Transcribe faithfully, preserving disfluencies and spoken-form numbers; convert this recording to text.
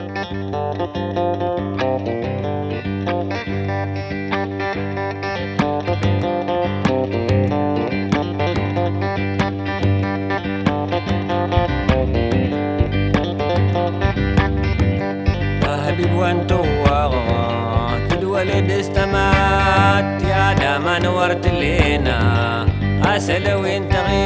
حبيب وانتو تدولد استمات يا دام نورت لينا أسأل وين تغيب